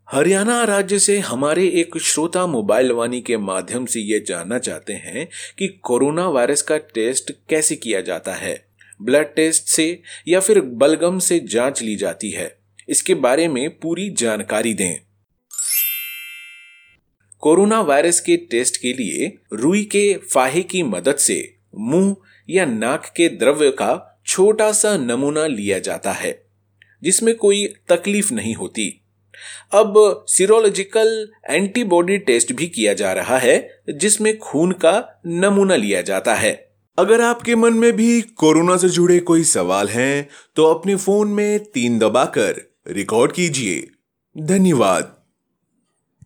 हरियाणा राज्य से हमारे एक श्रोता मोबाइल वाणी के माध्यम से ये जानना चाहते हैं कि कोरोना वायरस का टेस्ट कैसे किया जाता है। ब्लड टेस्ट से या फिर बलगम से जांच ली जाती है, इसके बारे में पूरी जानकारी दें। कोरोना वायरस के टेस्ट के लिए रुई के फाहे की मदद से मुंह या नाक के द्रव्य का छोटा सा नमूना लिया जाता है, जिसमें कोई तकलीफ नहीं होती। अब सीरोलॉजिकल एंटीबॉडी टेस्ट भी किया जा रहा है, जिसमें खून का नमूना लिया जाता है। अगर आपके मन में भी कोरोना से जुड़े कोई सवाल हैं, तो अपने फोन में 3 दबाकर रिकॉर्ड कीजिए। धन्यवाद।